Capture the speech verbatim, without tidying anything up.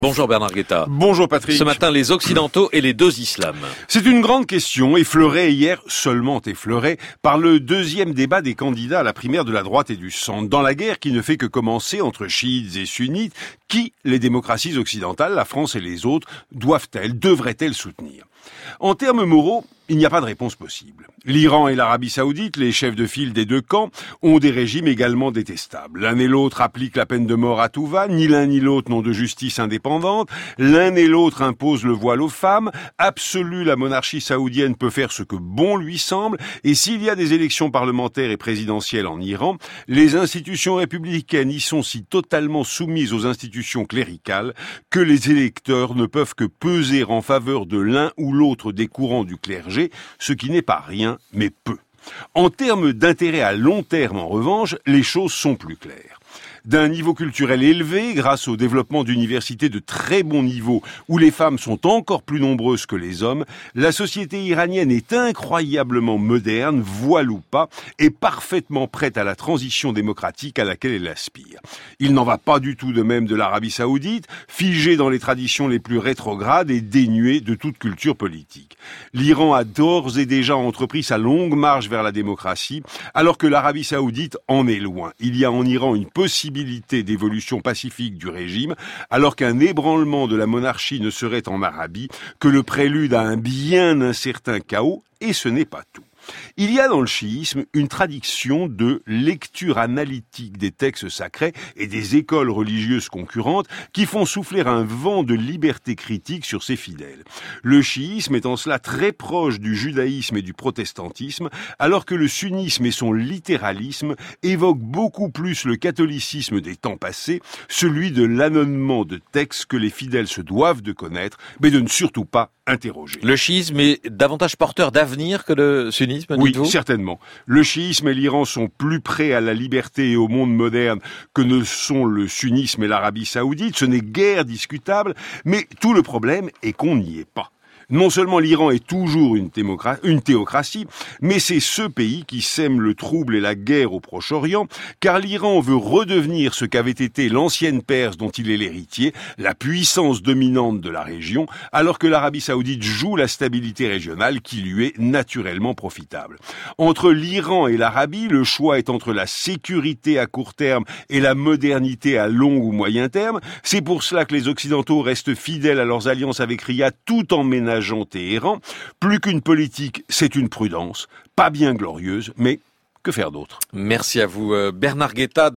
Bonjour Bernard Guetta. Bonjour Patrick. Ce matin, les Occidentaux et les deux islams. C'est une grande question, effleurée hier, seulement effleurée, par le deuxième débat des candidats à la primaire de la droite et du centre. Dans la guerre qui ne fait que commencer entre chiites et sunnites, qui les démocraties occidentales, la France et les autres, doivent-elles, devraient-elles soutenir ? En termes moraux, il n'y a pas de réponse possible. L'Iran et l'Arabie Saoudite, les chefs de file des deux camps, ont des régimes également détestables. L'un et l'autre appliquent la peine de mort à tout va, ni l'un ni l'autre n'ont de justice indépendante, l'un et l'autre imposent le voile aux femmes, absolue la monarchie saoudienne peut faire ce que bon lui semble, et s'il y a des élections parlementaires et présidentielles en Iran, les institutions républicaines y sont si totalement soumises aux institutions cléricales que les électeurs ne peuvent que peser en faveur de l'un ou l'autre des courants du clergé, ce qui n'est pas rien, mais peu. En termes d'intérêt à long terme, en revanche, les choses sont plus claires. D'un niveau culturel élevé, grâce au développement d'universités de très bon niveau où les femmes sont encore plus nombreuses que les hommes, la société iranienne est incroyablement moderne, voile ou pas, et parfaitement prête à la transition démocratique à laquelle elle aspire. Il n'en va pas du tout de même de l'Arabie Saoudite, figée dans les traditions les plus rétrogrades et dénuée de toute culture politique. L'Iran a d'ores et déjà entrepris sa longue marche vers la démocratie, alors que l'Arabie Saoudite en est loin. Il y a en Iran une possibilité d'évolution pacifique du régime, alors qu'un ébranlement de la monarchie ne serait en Arabie que le prélude à un bien incertain chaos, et ce n'est pas tout. Il y a dans le chiisme une tradition de lecture analytique des textes sacrés et des écoles religieuses concurrentes qui font souffler un vent de liberté critique sur ses fidèles. Le chiisme est en cela très proche du judaïsme et du protestantisme, alors que le sunnisme et son littéralisme évoquent beaucoup plus le catholicisme des temps passés, celui de l'annonnement de textes que les fidèles se doivent de connaître, mais de ne surtout pas interroger. Le chiisme est davantage porteur d'avenir que le sunnisme, Oui, dites-vous ? certainement. Le chiisme et l'Iran sont plus prêts à la liberté et au monde moderne que ne sont le sunnisme et l'Arabie Saoudite. Ce n'est guère discutable, mais tout le problème est qu'on n'y est pas. Non seulement l'Iran est toujours une, thémocra- une théocratie, mais c'est ce pays qui sème le trouble et la guerre au Proche-Orient, car l'Iran veut redevenir ce qu'avait été l'ancienne Perse dont il est l'héritier, la puissance dominante de la région, alors que l'Arabie Saoudite joue la stabilité régionale qui lui est naturellement profitable. Entre l'Iran et l'Arabie, le choix est entre la sécurité à court terme et la modernité à long ou moyen terme. C'est pour cela que les Occidentaux restent fidèles à leurs alliances avec Riyad tout en ménageant Téhéran. Plus qu'une politique, c'est une prudence, pas bien glorieuse, mais que faire d'autre ? Merci à vous Bernard Guetta.